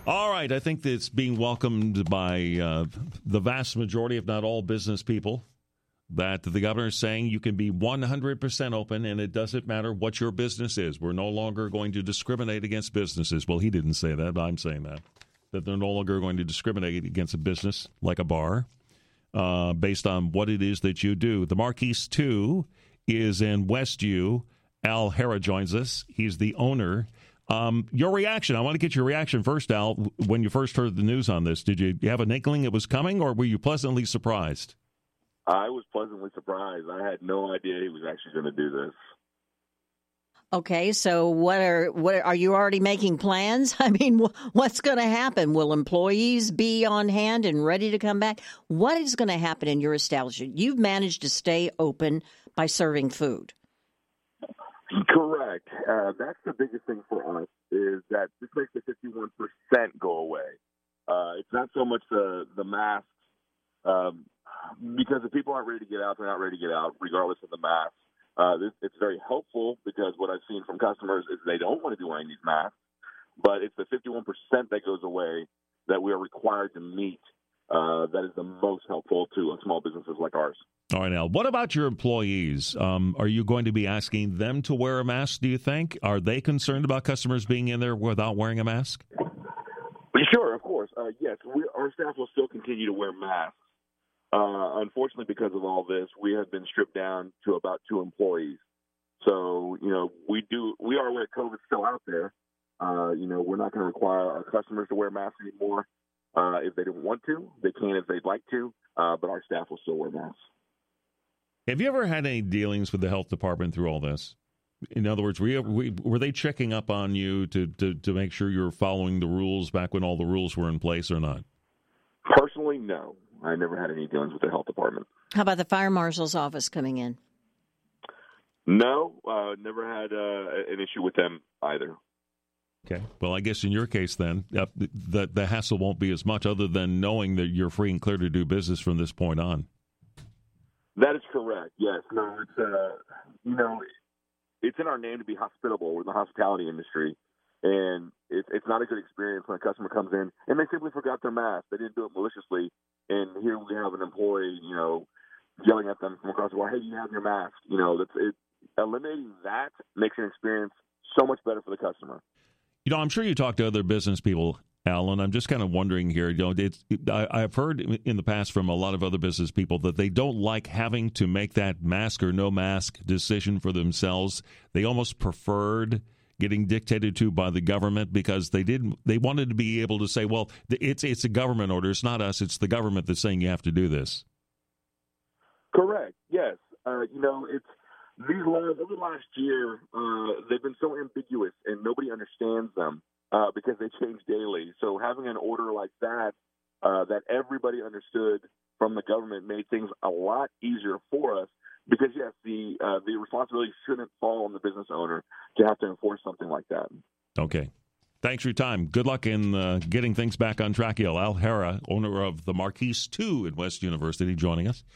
All right, I think it's being welcomed by the vast majority, if not all, business people, that the governor is saying you can be 100% open, and it doesn't matter what your business is. We're no longer going to discriminate against businesses. Well, he didn't say that, but I'm saying that they're no longer going to discriminate against a business like a bar based on what it is that you do. The Marquise 2 is in Westview. Al Hara joins us. He's the owner. Your reaction, I want to get your reaction first, Al, when you first heard the news on this. Did you have an inkling it was coming, or were you pleasantly surprised? I was pleasantly surprised. I had no idea he was actually going to do this. Okay, so what are you already making plans? I mean, what's going to happen? Will employees be on hand and ready to come back? What is going to happen in your establishment? You've managed to stay open by serving food. Correct. That's the biggest thing for us is that this makes the 51% go away. It's not so much the masks, because if people aren't ready to get out, they're not ready to get out, regardless of the masks. It's very helpful because what I've seen from customers is they don't want to be wearing these masks, but it's the 51% that goes away that we are required to meet that is the most helpful to small businesses like ours. All right, Al, what about your employees? Are you going to be asking them to wear a mask, do you think? Are they concerned about customers being in there without wearing a mask? Sure, of course. Yes, our staff will still continue to wear masks. Unfortunately, because of all this, we have been stripped down to about 2 employees. So, we are aware COVID's still out there. We're not going to require our customers to wear masks anymore. If they don't want to, they can if they'd like to, but our staff will still wear masks. Have you ever had any dealings with the health department through all this? In other words, were they checking up on you to make sure you were following the rules back when all the rules were in place or not? Personally, no. I never had any dealings with the health department. How about the fire marshal's office coming in? No, never had an issue with them either. Okay. Well, I guess in your case then, the hassle won't be as much other than knowing that you're free and clear to do business from this point on. That is correct, yes. No, it's, it's in our name to be hospitable. We're in the hospitality industry, and it's not a good experience when a customer comes in and they simply forgot their mask. They didn't do it maliciously, and here we have an employee, yelling at them from across the wall, hey, you have your mask. Eliminating that makes an experience so much better for the customer. I'm sure you talk to other business people, Alan. I'm just kind of wondering here. I've heard in the past from a lot of other business people that they don't like having to make that mask or no mask decision for themselves. They almost preferred getting dictated to by the government because they wanted to be able to say, well, it's a government order. It's not us. It's the government that's saying you have to do this. Correct. Yes. These laws over the last year, they've been so ambiguous and nobody understands them because they change daily. So having an order like that, that everybody understood from the government made things a lot easier for us because, yes, the responsibility shouldn't fall on the business owner to have to enforce something like that. Okay. Thanks for your time. Good luck in getting things back on track. Al Hara, owner of the Marquise 2 at West University, joining us.